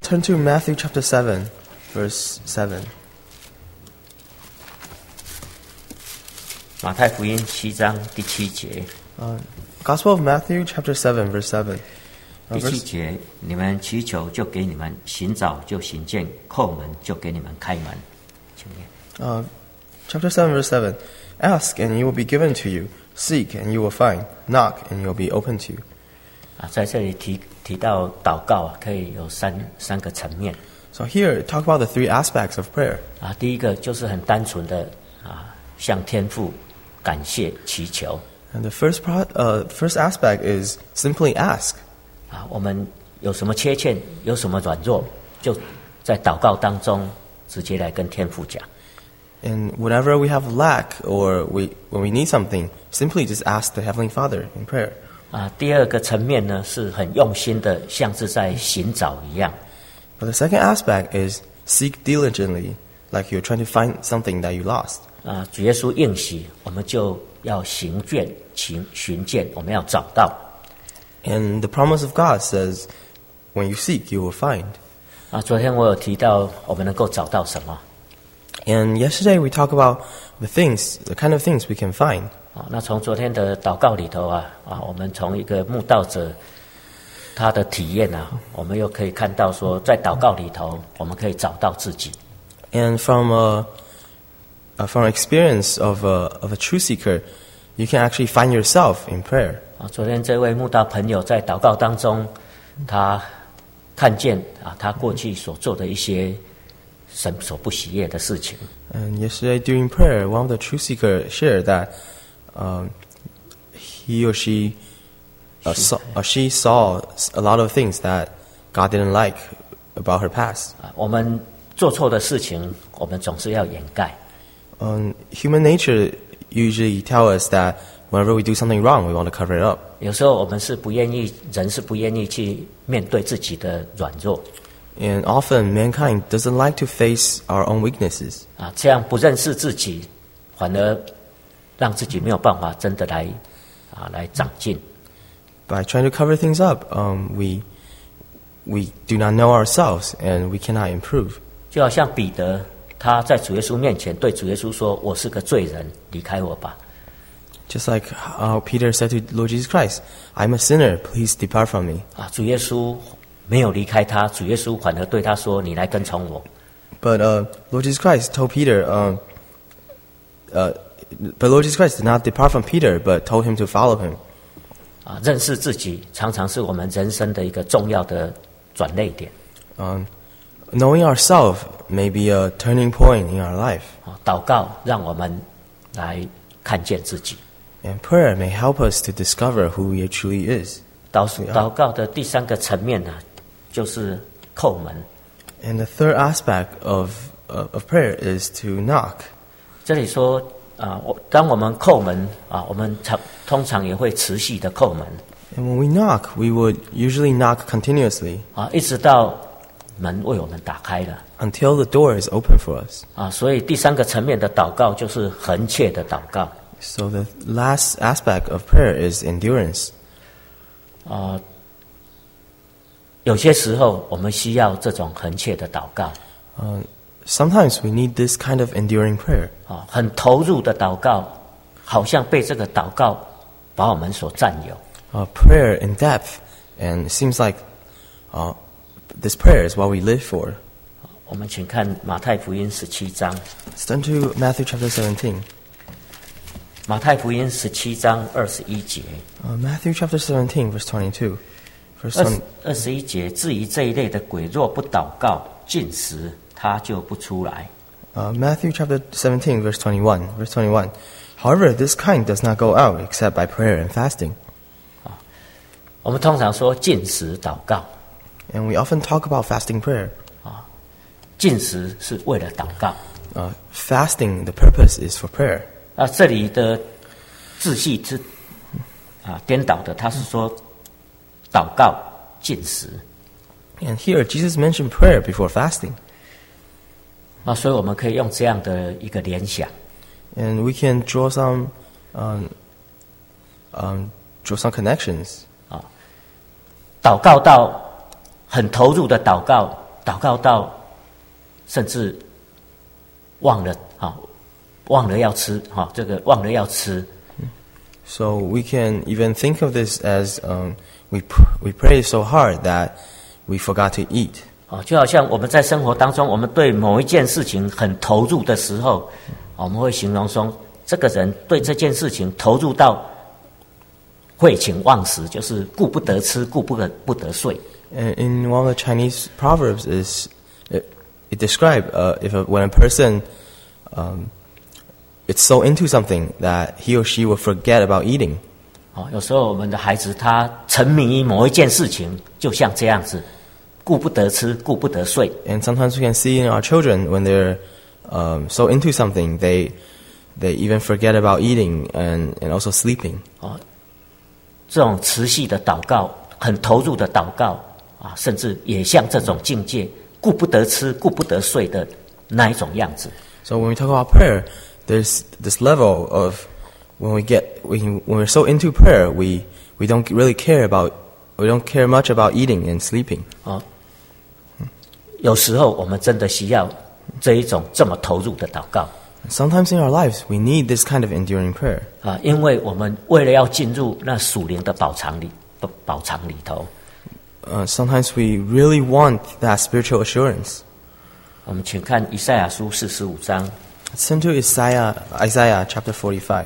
turn to Matthew chapter 7, verse 7. 马太福音7章第7节。 Gospel of Matthew chapter 7, verse 7. 第7节，你们祈求就给你们，寻找就寻见，叩门就给你们开门。请念。 Chapter 7, verse 7. Ask, and it will be given to you. Seek, and you will find. Knock, and it will be open to you. 在这里提到祷告可以有三个层面。 So here, talk about the three aspects of prayer. 第一个就是很单纯的向天父感谢祈求。 And the first aspect is simply ask. 我们有什么缺陷，有什么软弱，就在祷告当中直接来跟天父讲。 And whenever we have lack or when we need something, simply just ask the Heavenly Father in prayer. 第二个层面呢，是很用心的，像是在寻找一样。 But the second aspect is seek diligently, like you're trying to find something that you lost. 主耶稣应许，我们就要寻见，我们要找到。 And the promise of God says, when you seek, you will find. 昨天我有提到，我们能够找到什么？ And yesterday we talked about the kind of things we can find. 那从昨天的祷告里头我们从一个慕道者他的体验我们又可以看到说，在祷告里头，我们可以找到自己。 And from experience of a true seeker, you can actually find yourself in prayer. 昨天这位慕道朋友在祷告当中，他看见他过去所做的一些神所不喜悦的事情。 And yesterday during prayer, one of the true seeker shared that he or she saw a lot of things that God didn't like about her past. 我们做错的事情，我们总是要掩盖。 Human nature usually tell us that whenever we do something wrong, we want to cover it up. 有时候我们人是不愿意去面对自己的软弱。 And often mankind doesn't like to face our own weaknesses. 这样不认识自己，反而让自己没有办法真的来长进。 By trying to cover things up, we do not know ourselves and we cannot improve. 就好像彼得，他在主耶稣面前对主耶稣说：“我是个罪人，离开我吧。” Just like Peter said to Lord Jesus Christ, "I'm a sinner. Please depart from me." 主耶稣没有离开他，主耶稣反而对他说：“你来跟从我。” But Lord Jesus Christ told Peter, but Lord Jesus Christ did not depart from Peter, but told him to follow him. 认识自己常常是我们人生的一个重要的转捩点。 Knowing ourselves may be a turning point in our life. 祷告让我们来看见自己。 And prayer may help us to discover who we truly is. 祷告的第三个层面就是叩门。 And the third aspect of prayer is to knock. 这里说当我们叩门我们通常也会持续的叩门。 And when we knock, we would usually knock continuously. 一直到门为我们打开了。 Until the door is open for us. 所以第三个层面的祷告就是恒切的祷告。 So the last aspect of prayer is endurance. 有些时候我们需要这种恒切的祷告。 Sometimes we need this kind of enduring prayer. 很投入的祷告，好像被这个祷告把我们所占有。 Prayer in depth, and it seems like this prayer is what we live for. 我们请看马太福音17章。 Let's turn to Matthew chapter 17. 马太福音17章21节。 Matthew chapter 17, verse 22. 21节，至于这一类的鬼，若不祷告禁食，他就不出来。 Matthew chapter 17, verse 21. Verse 21. However, this kind does not go out except by prayer and fasting. 我们通常说禁食祷告。 And we often talk about fasting prayer. 禁食是为了祷告。 Fasting, the purpose is for prayer. 这里的字系是颠倒的，他是说祷告禁食。 And here Jesus mentioned prayer before fasting. 所以我们可以用这样的一个联想。 And we can draw some connections. 祷告到很投入的祷祷告到甚至忘了要吃这个忘了要吃。 So we can even think of this as we pray so hard that we forgot to eat. 就好像我们在生活当中，我们对某一件事情很投入的时候，我们会形容说，这个人对这件事情投入到废寝忘食，就是顾不得吃，顾不得睡。 In one of the Chinese proverbs it describes when a person it's so into something that he or she will forget about eating. 有时候我们的孩子他沉迷于某一件事情，就像这样子，顾不得吃，顾不得睡。 And sometimes we can see in our children when they're so into something, they even forget about eating and also sleeping. 这种持续的祷告，很投入的祷告甚至也像这种境界，顾不得吃，顾不得睡的那一种样子。 So when we talk about prayer, there's this level of when we're so into prayer, we don't really care much about eating and sleeping. 有时候我们真的需要这么投入的祷告。 Sometimes in our lives, we need this kind of enduring prayer. 因为我们为了要进入那属灵的宝藏里头。 Sometimes we really want that spiritual assurance. 我们请看以赛亚书45章。 Let's turn to Isaiah chapter 45.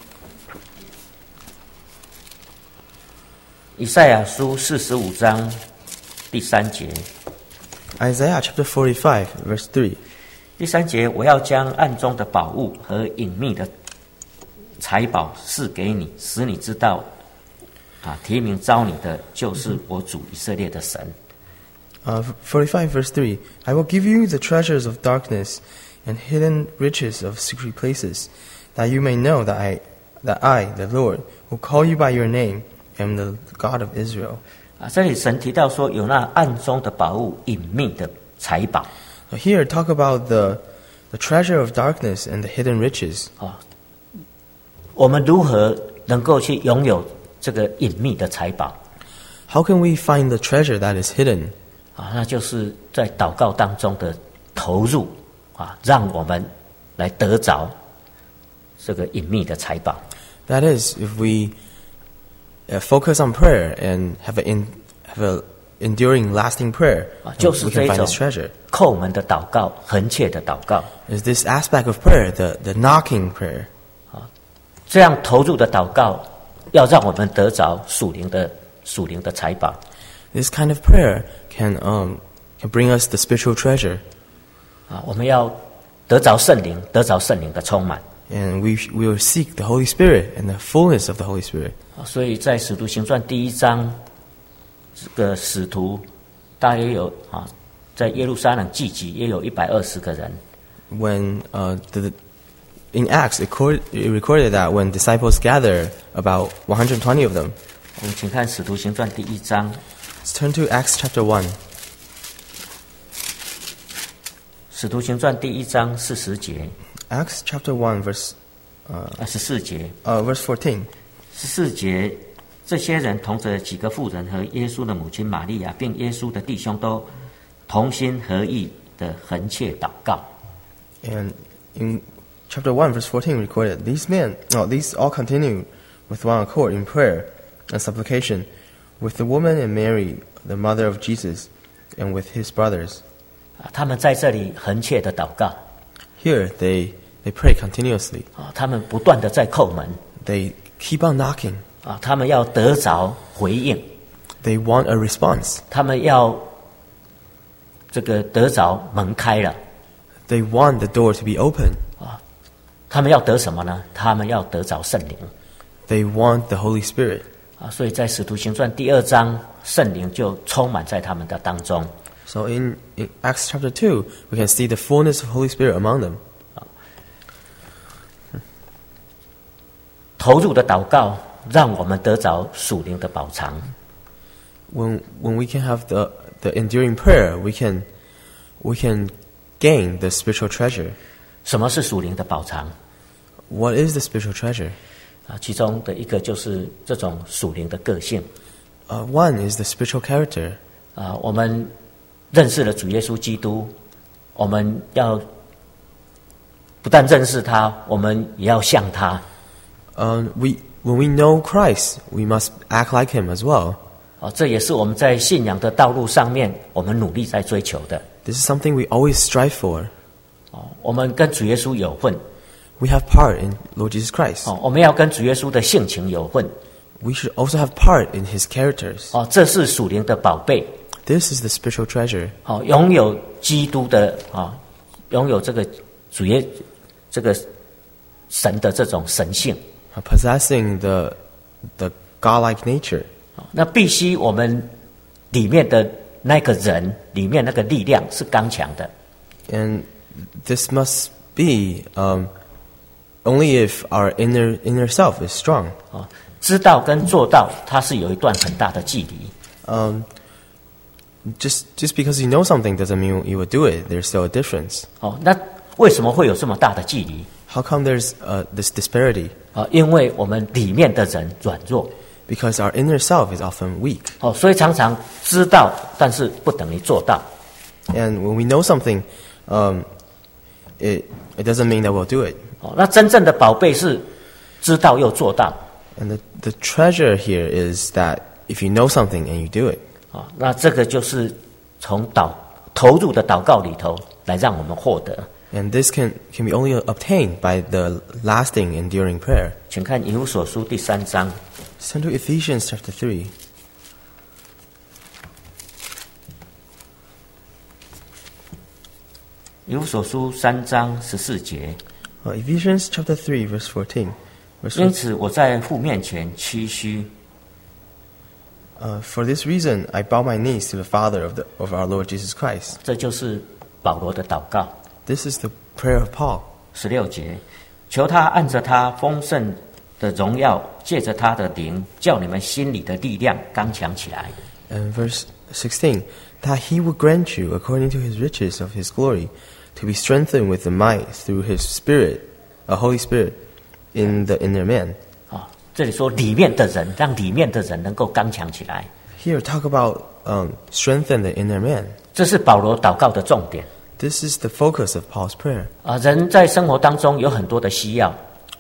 以赛亚书45章第3节。 Isaiah chapter 45, verse 3. 第3节，我要将暗中的宝物和隐秘的财宝赐给你，使你知道，提名召你的就是我主以色列的神。 45 verse 3. I will give you the treasures of darkness and hidden riches of secret places, that you may know that I, the Lord, will call you by your name, am the God of Israel. 这里神提到说，有那暗中的宝物、隐秘的财宝。 Here, talk about the treasure of darkness and the hidden riches. 我们如何能够去拥有这个隐秘的财宝？ How can we find the treasure that is hidden? 那就是在祷告当中的投入让我们来得着这个隐秘的财宝。 That is, if we focus on prayer and have a enduring, lasting prayer, we can find this treasure. 叩门的祷告，恳切的祷告。 Is this aspect of prayer, the knocking prayer? 这样投入的祷告，要让我们得着属灵的财宝。 This kind of prayer can bring us the spiritual treasure. 我们要得着圣灵的充满。 And we will seek the Holy Spirit and the fullness of the Holy Spirit. 所以在使徒行传第1章，这个使徒大约有在耶路撒冷聚集也有120个人。 When in Acts it recorded that when disciples gather, about 120 of them. 我们请看使徒行传第1章。 Let's turn to Acts chapter 1. 使徒行传第1章40节。 Acts chapter 1 verse 14节。 verse 14. 14节，这些人同着几个妇人和耶稣的母亲玛利亚，并耶稣的弟兄，都同心合意的恳切祷告。 And in chapter 1 verse 14 recorded, these all continue with one accord in prayer and supplication with the woman and Mary, the mother of Jesus, and with his brothers. 他们在这里恳切的祷告。 Here they pray continuously. 他们不断的在叩门。 They keep on knocking. 他们要得着回应。 They want a response. 他们要这个得着门开了。 They want the door to be open. 他们要得什么呢？他们要得着圣灵。 They want the Holy Spirit. 所以在使徒行传第2章，圣灵就充满在他们的当中。 So in Acts chapter 2, we can see the fullness of Holy Spirit among them. 投入的祷告，让我们得着属灵的宝藏。 When we can have the enduring prayer, we can gain the spiritual treasure. 什么是属灵的宝藏？ What is the spiritual treasure? 其中的一个就是这种属灵的个性。 One is the spiritual character. 我们认识了主耶稣基督，我们要不但认识他，我们也要像他。 When we know Christ, we must act like Him as well. 这也是我们在信仰的道路上面，我们努力在追求的。 This is something we always strive for. 我们跟主耶稣有份。 We have part in Lord Jesus Christ. 我们要跟主耶稣的性情有份。 We should also have part in His characters. 这是属灵的宝贝。 This is the spiritual treasure. 拥有基督的拥有这个主耶这个神的这种神性。 Possessing the godlike nature. 那必须我们里面的那个人，里面那个力量是刚强的。 And this must be only if our inner self is strong. 知道跟做到，它是有一段很大的距离。 Just because you know something doesn't mean you will do it. There's still a difference. 那为什么会有这么大的距离？ How come there's this disparity? 因为我们里面的人软弱。 Because our inner self is often weak. 所以常常知道，但是不等于做到。 And when we know something, it doesn't mean that we'll do it. 那真正的宝贝是知道又做到。 And the treasure here is that if you know something and you do it. 那这个就是从投入的祷告里头来让我们获得。 And this can be only obtained by the lasting, enduring prayer. 请看以弗所书第3章。 Turn to Ephesians chapter 3. 以弗所书3章14节。 Ephesians chapter 3 verse 14. 因此我在父面前屈膝。 For this reason, I bow my knees to the Father of our Lord Jesus Christ. 这就是保罗的祷告。 This is the prayer of Paul. 16节，求他按着他丰盛的荣耀，借着他的灵，叫你们心里的力量刚强起来。 And verse 16, that he would grant you, according to his riches of his glory, to be strengthened with the might through his Spirit, a Holy Spirit, in the inner man. 这里说里面的人，让里面的人能够刚强起来。 Here, talk about strengthen the inner man. 这是保罗祷告的重点。 This is the focus of Paul's prayer. 人在生活当中有很多的需要。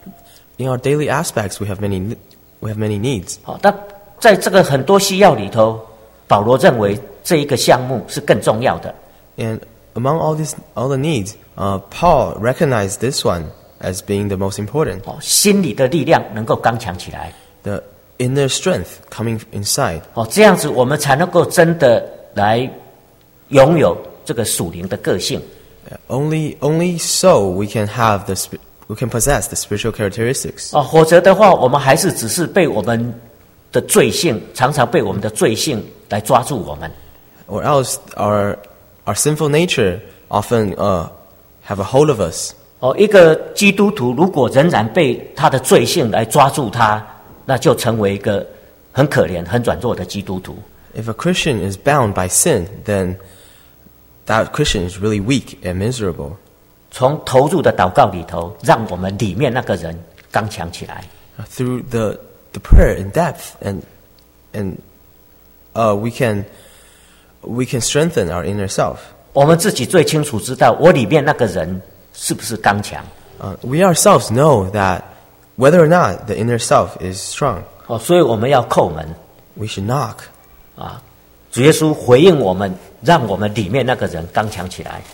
In our daily aspects, we have many needs. 但在这个很多需要里头，保罗认为这一个项目是更重要的。 And among all the needs, Paul recognized this one as being the most important. 心里的力量能够刚强起来。 The inner strength coming inside. 这样子我们才能够真的来拥有这个属灵的个性。 Only so we can possess the spiritual characteristics. 否则的话，我们还是只是被我们的罪性，常常被我们的罪性来抓住我们。 Or else our sinful nature often have a hold of us. 一个基督徒如果仍然被他的罪性来抓住他，那就成为一个很可怜、很软弱的基督徒。 If a Christian is bound by sin, then that Christian is really weak and miserable. 从投入的祷告里头，让我们里面那个人刚强起来。 Through the prayer in depth and we can strengthen our inner self. 我们自己最清楚知道，我里面那个人是不是刚强。 We ourselves know that whether or not the inner self is strong. 所以我们要叩门。 We should knock. 主耶稣回应我们，让我们里面那个人刚强起来。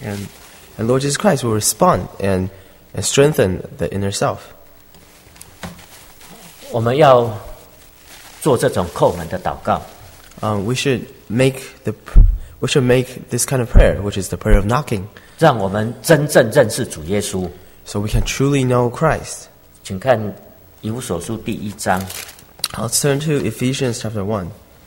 And Lord Jesus Christ will respond and strengthen the inner self. 我们要做这种叩门的祷告。 We should make this kind of prayer, which is the prayer of knocking. 让我们真正认识主耶稣。 So we can truly know Christ. 请看以弗所书第1章。 Let's turn to Ephesians chapter 1.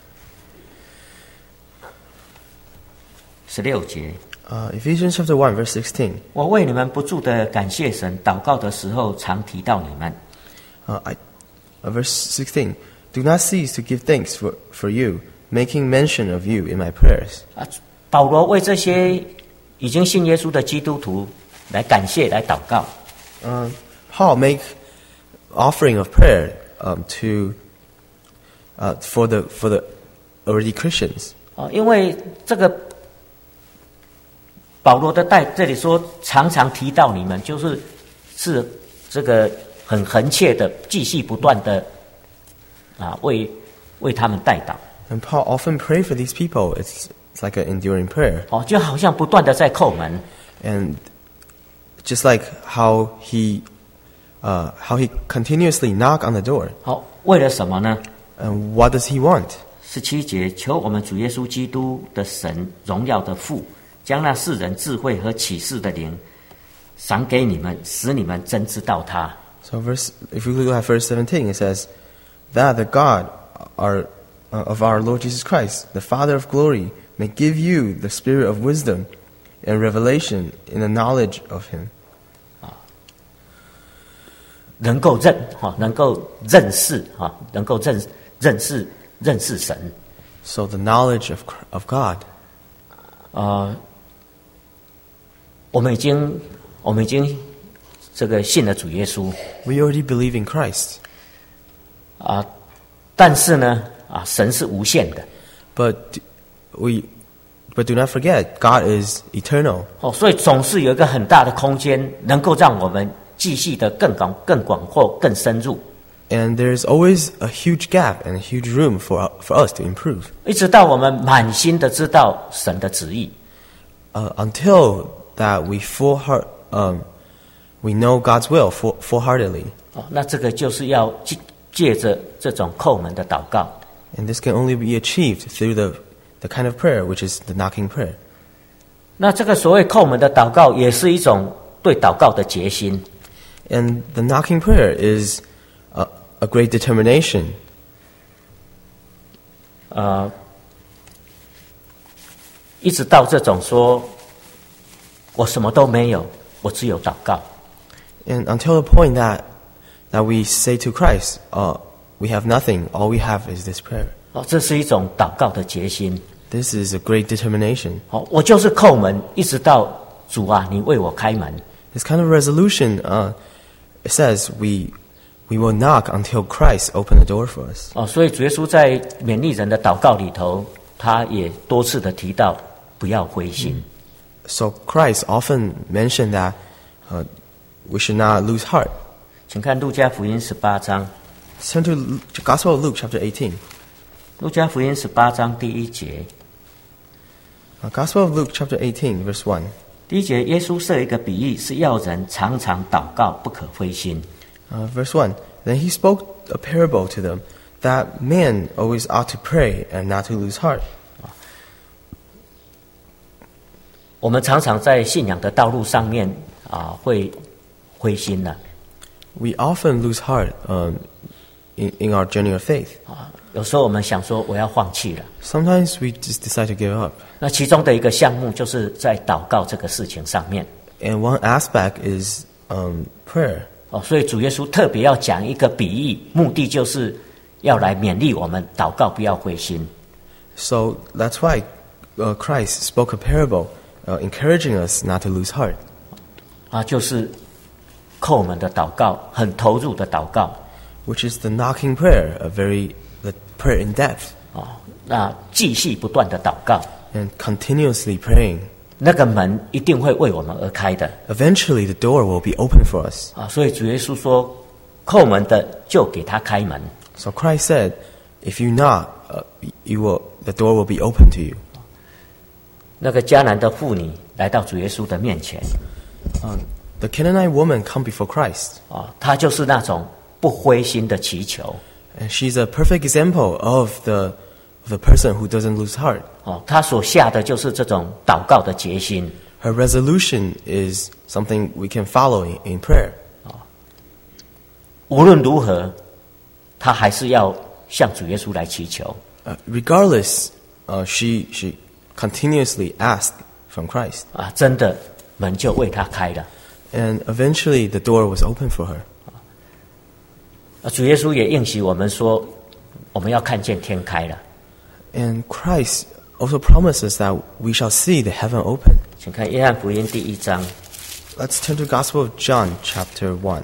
16节。 Ephesians chapter 1 verse 16. 我为你们不住的感谢神，祷告的时候常提到你们。 Verse 16. Do not cease to give thanks for you, making mention of you in my prayers. 保罗为这些已经信耶稣的基督徒来感谢，来祷告。 Paul make offering of prayer for the already Christians. 因为这个保罗的这里说常常提到你们，是这个很恒切的、继续不断的为他们代祷。 And Paul often prayed for these people. It's like an enduring prayer. 就好像不断的在叩门。 And just like how he continuously knock on the door. 为了什么呢？ And what does he want? 17节，求我们主耶稣基督的神荣耀的父，将那世人智慧和启示的灵赏给你们，使你们真知道他。 So if we look at verse 17, it says, that the God of our Lord Jesus Christ, the Father of glory, may give you the spirit of wisdom and revelation in the knowledge of him. 能够认识神。 So the knowledge of God. 我们已经这个信了主耶稣。 We already believe in Christ. 但是呢，神是无限的。 But do not forget, God is eternal. 所以总是有一个很大的空间，能够让我们继续的更广阔、更深入。 And there is always a huge gap and a huge room for us to improve. 一直到我们满心的知道神的旨意。 Until that we know God's will full-heartedly. 那这个就是要借着这种叩门的祷告。 And this can only be achieved through the kind of prayer which is the knocking prayer. 那这个所谓叩门的祷告，也是一种对祷告的决心。 And the knocking prayer is a great determination. 一直到这种说，我什么都没有，我只有祷告。 And until the point that we say to Christ, we have nothing, all we have is this prayer. 这是一种祷告的决心。 This is a great determination. 我就是叩门，一直到主啊，你为我开门。 This kind of resolution, it says we will knock until Christ open the door for us. 所以主耶稣在勉励人的祷告里头，他也多次的提到不要灰心。 So Christ often mentioned that we should not lose heart. 请看路加福音18章。 Turn to Gospel of Luke chapter 18. 路加福音18章第1节。 Gospel of Luke chapter 18 verse 1. 第1节，耶稣设一个比喻，是要人常常祷告，不可灰心。 Verse 1. Then he spoke a parable to them, that men always ought to pray and not to lose heart. 我们常常在信仰的道路上面会灰心了。 We often lose heart in our journey of faith. 有时候我们想说我要放弃了。 Sometimes we just decide to give up. 那其中的一个项目就是在祷告这个事情上面。 And one aspect is prayer. 所以主耶稣特别要讲一个比喻，目的就是要来勉励我们祷告不要灰心。 So that's why Christ spoke a parable, encouraging us not to lose heart. 就是叩门的祷告，很投入的祷告。 Which is the knocking prayer, the prayer in depth. 那继续不断的祷告。 And continuously praying. 那个门一定会为我们而开的。 Eventually, the door will be open for us. 所以主耶稣说，叩门的就给他开门。 So Christ said, if you knock, the door will be open to you. 那个迦南的妇女来到主耶稣的面前。 The Canaanite woman come before Christ. 她就是那种不灰心的祈求。 And she's a perfect example of the person who doesn't lose heart. 她所下的就是这种祷告的决心。 Her resolution is something we can follow in prayer. 无论如何，她还是要向主耶稣来祈求。 Regardless, she continuously asked from Christ. 真的门就为她开了。 And eventually, the door was open for her. 主耶稣也应许我们说，我们要看见天开了。 And Christ also promises that we shall see the heaven open. 请看约翰福音第1章。 Let's turn to Gospel of John, chapter 1.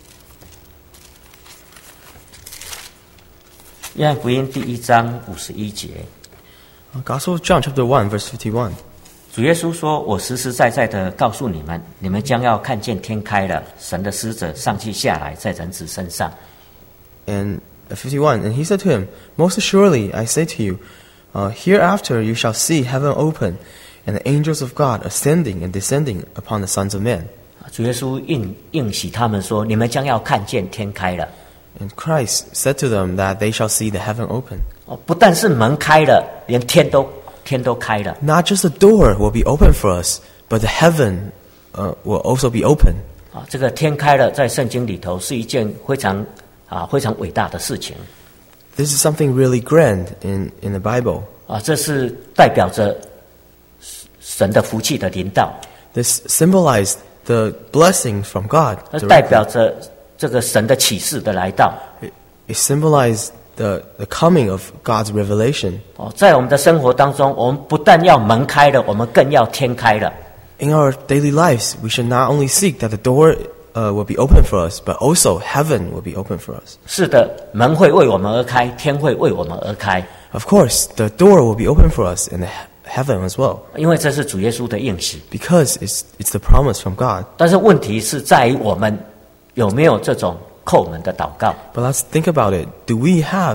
约翰福音第1章51节。 Gospel of John, chapter 1, verse 51. 主耶稣说：“我实实在在的告诉你们，你们将要看见天开了，神的使者上去下来，在人子身上。” And 51, and he said to him, Most assuredly I say to you, hereafter you shall see heaven open, and the angels of God ascending and descending upon the sons of men. 主耶稣应许他们说：“你们将要看见天开了。” And Christ said to them that they shall see the heaven open. 不但是门开了，连天都开了。 Not just the door will be open for us, but the heaven will also be open. 这个天开了，在圣经里头是一件非常伟大的事情。 This is something really grand in the Bible. 这是代表着神的福气的临到。 This symbolized the blessing from God. 代表着这个神的启示的来到。 It symbolized the coming of God's revelation. 在我们的生活当中，我们不但要门开了，我们更要天开了。 In our daily lives, we should not only seek that the door will be open for us, but also heaven will be open for us. 是的，门会为我们而开，天会为我们而开。 Of course, the door will be open for us in the heaven as well. 因为这是主耶稣的应许。 Because it's the promise from God. 但是问题是在于我们有没有这种叩门的祷告。 But let's think about it. Do we have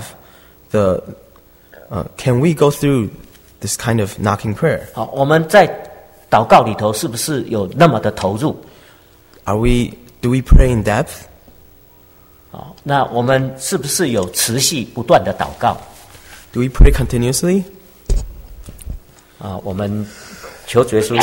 can we go through this kind of knocking prayer? 我们在祷告里头是不是有那么的投入？ Do we pray in depth? 那我们是不是有持续不断的祷告？ Do we pray continuously? 我们求主耶稣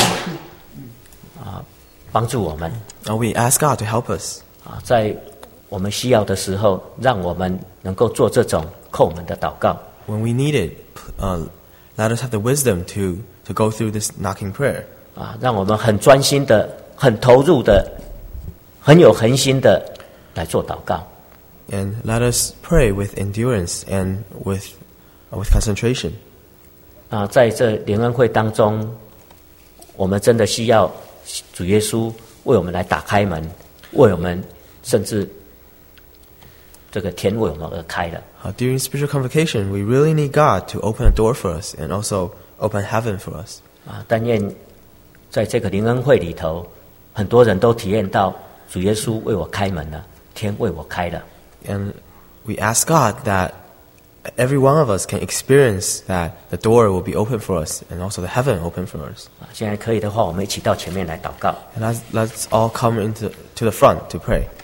帮助我们。 We ask God to help us. 在我们需要的时候，让我们能够做这种叩门的祷告。 When we need it, let us have the wisdom to go through this knocking prayer. 让我们很专心的、很投入的、很有恒心的来做祷告。 And let us pray with endurance and with concentration. 在这联恩会当中，我们真的需要主耶稣为我们来打开门，为我们甚至这个天为我们而开了。 During spiritual convocation, we really need God to open a door for us and also open heaven for us. 但愿在这个联恩会里头，很多人都体验到主耶稣为我开门了，天为我开了。 And we ask God that every one of us can experience that the door will be open for us and also the heaven open for us. 现在可以的话，我们一起到前面来祷告。 And let's all come to the front to pray.